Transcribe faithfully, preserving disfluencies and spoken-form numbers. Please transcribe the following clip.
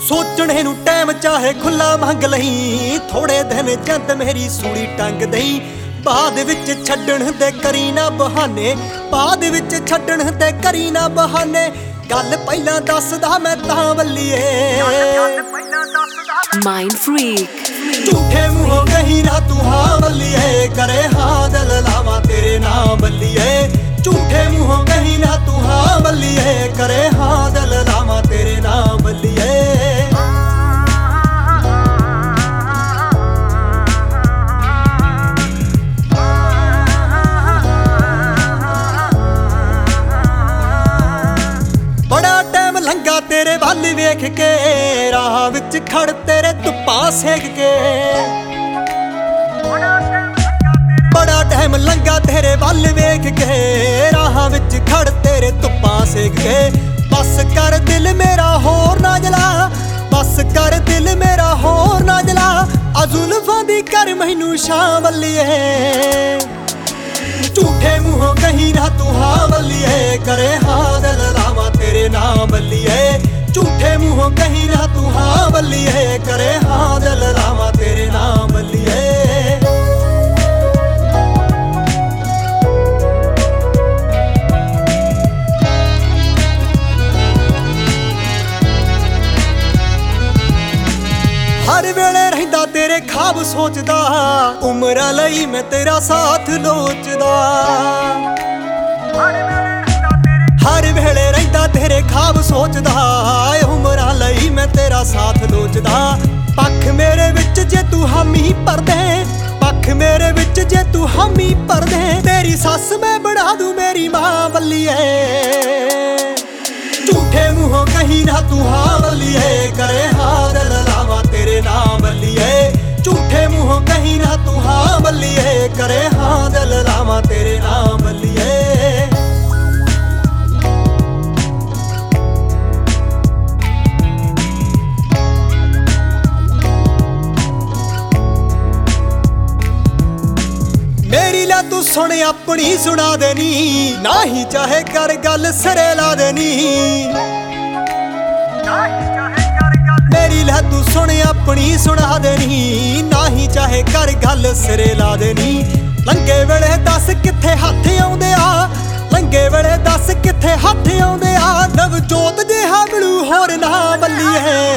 सोचने नू टाइम चाहे खुला मंग लही, थोड़े दिन जंत मेरी सूली टंग दई। बाद विच छड्डण दे करी ना बहाने, बाद विच छड्डण दे करी ना बहाने। गल पहला दसदा मैं तां बल्लीए माइंड फ्रीक। झूठे मुंहों कही ना तू हाँ बल्लीए, करे हाँ दिल लावा तेरे नाम बल्लीए। झूठे मुंहों कही ना तू हाँ बल्लीए, करे हाँ दिल लावा तेरे नाम बल्लीए। बड़ा टाइम लंघा तेरे वल वेख के, राह विच खड़ तेरे धुप्पा सेक के। बड़ा टाइम लंघा तेरे वल वेख के, राह विच खड़ तेरे धुप्पा सेक के। बस कर दिल मेरा होर ना जला, बस कर दिल मेरा होर ना जला। अजुल्फां दी कर मैनू शां बल्लीए। झूठे मुंहों कही ना तू हाँ बल्लीए, करे हाँ दिल लावा तेरे नाम बल्लीए। झूठे मुंहों कही ना तू हाँ बल्लीए, करे हाँ दिल लावा तेरे नाम बल्लीए। हर वेले रहिंदा तेरे ख्वाब सोचदा, उमरां लई मैं तेरा साथ लोचदा। हर वेले रहिंदा तेरे ख्वाब सोचदा, उमरां लई मैं तेरा साथ लोचदा। पख मेरे विच जे तू हामी भर दे, पख मेरे विच जे तू हामी भर दे। तेरी सस मैं बना दूं मेरी मां बल्लीए। झूठे मुंहों कही ना तू हाँ बल्लीए, करे हाँ दिल लावा तेरे नाम बल्लीए। झूठे मुंहों कही ना तू हाँ बल्लीए, करे हाँ दिल लावा तेरे नाम बल्लीए। मेरी ला तू सुन अपनी सुना देनी, ना ही चाहे कर गल सिरे ला देनी। मेरी ला तू सुन अपनी सुना देनी, ना ही चाहे कर गल सिरे ला देनी। लंघे वेले दस कित्थे हत्थ आउंदे आ, लंघे वेले दस कित्थे हत्थ आउंदे आ। नवजोत जिहा मिलू होर ना बल्लीए।